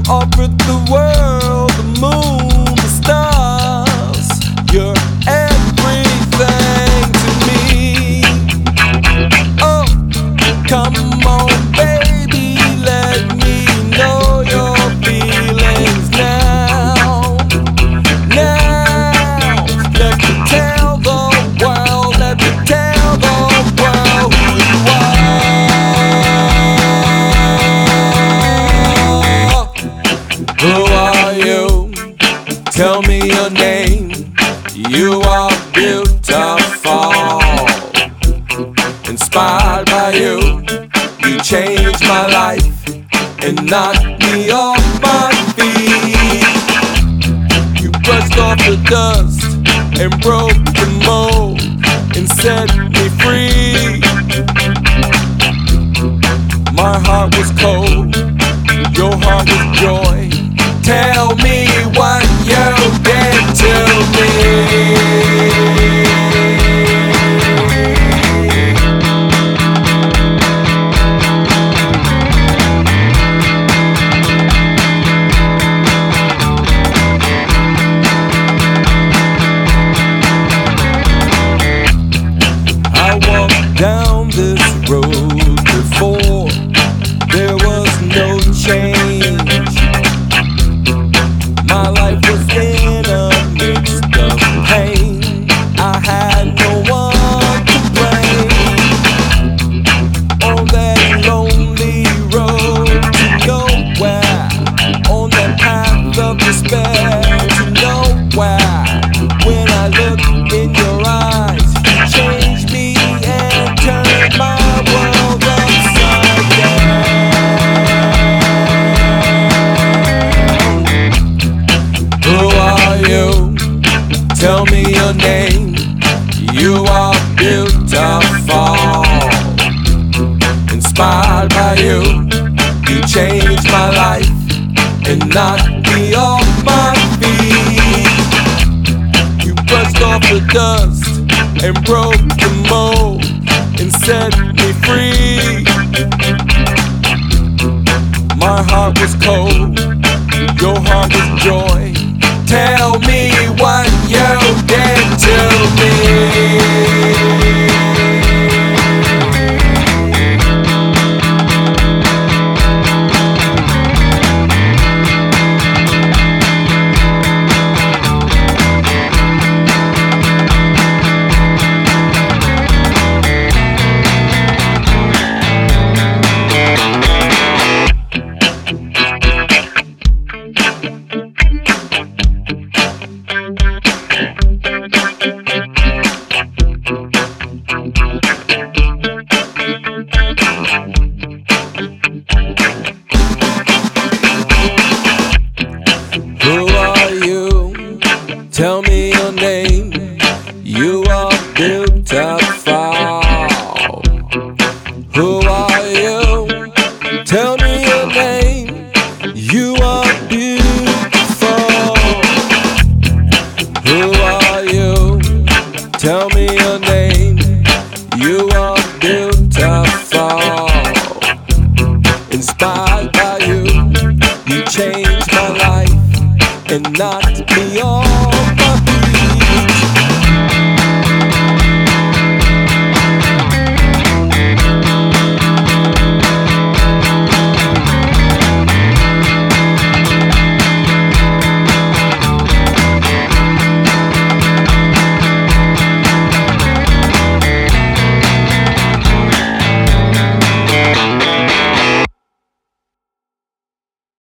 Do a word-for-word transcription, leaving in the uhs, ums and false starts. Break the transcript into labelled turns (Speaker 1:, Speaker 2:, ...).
Speaker 1: offered the world, the moon, the stars. You're everything to me. Oh, come on, baby, let me know your feelings now. Now, let me tell the world, let me tell the world who you are. Who are you? Tell me your name. You are beautiful. Inspired by you, you changed my life and knocked me off my feet. You brushed off the dust and broke the mold and set me free. My heart was cold, your heart was joy. Tell me what you did to me. I walked down this road before. There was no change. My life was in a midst of pain. I had no one to blame. On that lonely road to nowhere, on that path of despair to nowhere. When I looked in your eyes, you changed me and turned my world upside down. Who are you? Tell me your name. You are beautiful. Inspired by you, you changed my life and knocked me off my feet. You brushed off the dust and broke the mold and set me free. My heart was cold, your heart was joy. Tell me what you did to me. Who are you? Tell me your name. You are beautiful. Who are you? Tell me your name. You are beautiful. Who are you? Tell me your name. You are beautiful. Inspired by you, you changed my life and not